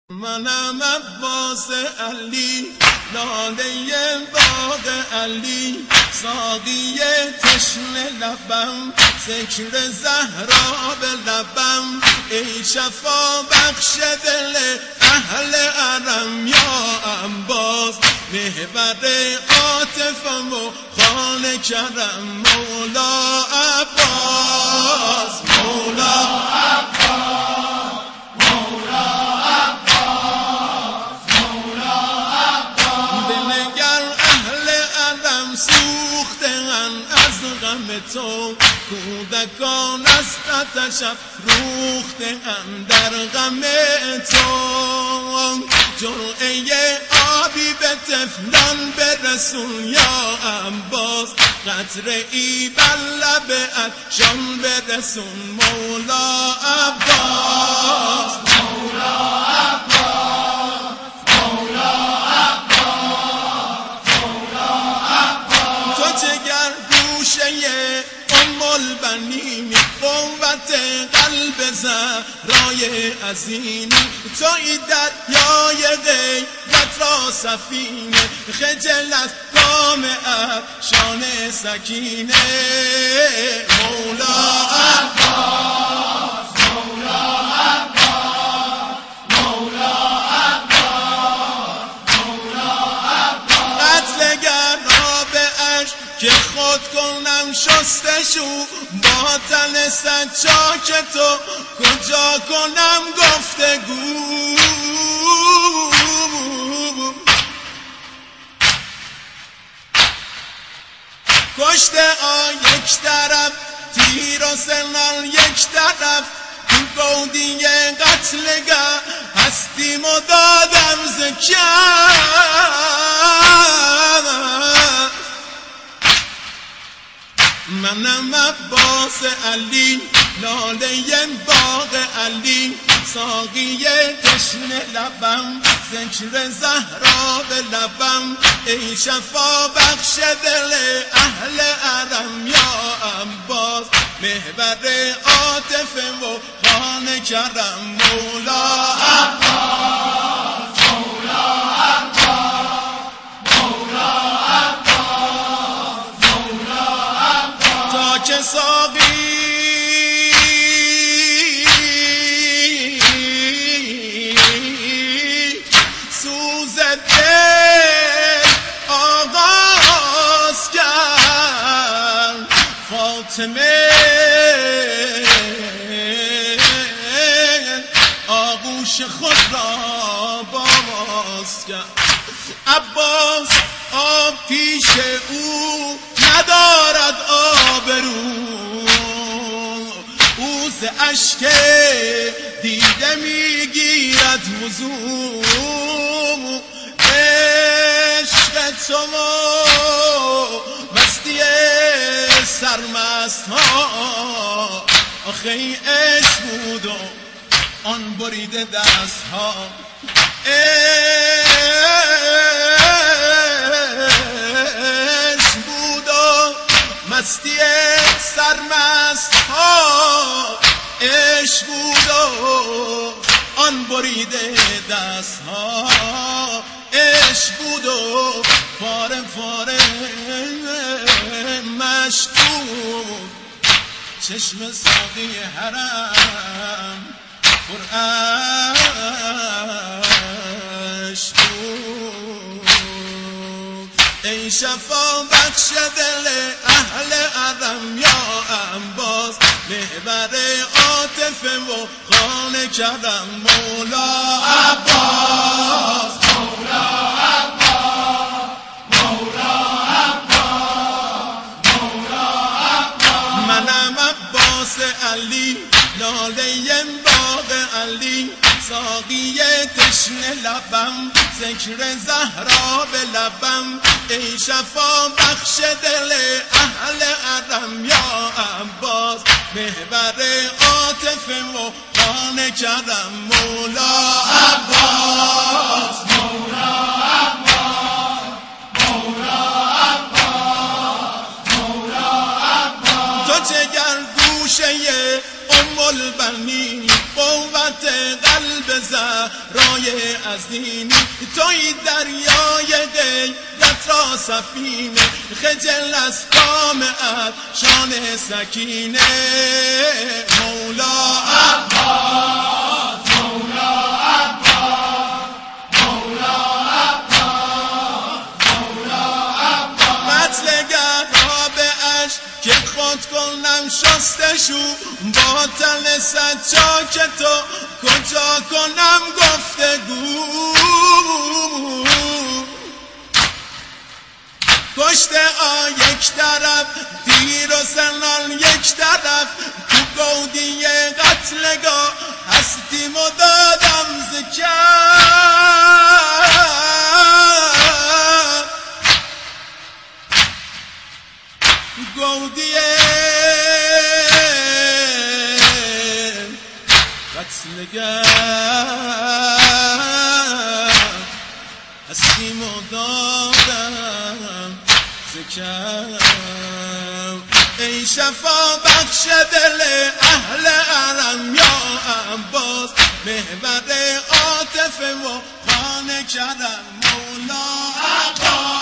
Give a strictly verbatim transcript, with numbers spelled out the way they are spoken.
منم عباس علی، لاله باغ علی، ساقی تشنه لبم، ذکر زهرا به لبم، ای شفا بخش دل اهل حرم یا عباس، محور عاطفم و خان کرم مولا عباس، مولا عباس، مولا عباس، مولا عباس. بنگر اهل عالم سوخته‌اند از غم تو، کودکان از آتش افروخته‌اند در غم تو، جرعه آبی به طفلان برسون یا عباس، قطره ای بر لب عطشان برسون مولا عباس، مولا عباس، مولا عباس، مولا عباس. تو جگر گوشه ام البنینی، قوت قلب زهرای عظیمی، توی دریای غیرت را سفینه، خجل از گام افشان سکینه مولا عباس، مولا عباس، مولا عباس، مولا عباس. قتلگر را به عشق که خود کنم شستشو، با تن سچاک تو کجا کنم گفتگو، کشته آ یک طرف، تیر و سنان یک طرف، تو گودی قتلگه هستیم و دادم زکر. منم عباس علی، لاله باغ علی، ساقی تشنه لبم، ذکر زهرا به لبم، ای شفا بخش دل اهل حرم یا عباس، محور عاطفه و خان کرم مولا عباس، مولا عباس، مولا عباس، مولا عباس. تا که ساقی سوز دل آغاز کرد، فاطمه آغوش خود را باز کرد، عباس آب پیش او ندارد آبرو، او ز اشک دیده میگیرد وضو، عشق تو و مستی سرمست ها، آخه این عشق بود و آن بریده دست ها، عشق بود و مستی سرمست ها، عشق بود و آن بریده دست ها، عشق بود و فاره فاره مشکوب، چشم ساقی حرم پر اشک بود. ای شفا بخش دل اهل حرم یا عباس، محور عاطفه و خان کرم مولا عباس، مولا عباس، مولا عباس، مولا عباس. منم عباس علی، لاله باغ علی، ساقی تشنه لبم، ذکر زهرا به لبم، ای شفا بخش دل اهل حرم یا عباس، محور عاطفه و خان کرم مولا عباس، مولا عباس، مولا عباس، مولا عباس. تو جگر گوشه ام البنین، قوت قلب زهرای دریای عظیمی، توی دریای غیرت را سفینه، خجل از قامت شان سکینه. مولا عباس، مولا عباس، مولا عباس، مولا عباس. مطلگر را به عشق که خود کنم شستشو، با تن سجاک تو کجا کنم گفتگو. کشته آ یک طرف، تیر و سنان یک طرف، تو گودی قتلگاه هستیم و دادم زکر. گودی قتلگاه هستیم و دادم زکر. ای شفا بخش دل اهل حرم یا عباس، محور عاطفه و خوان کرم مولا عباس.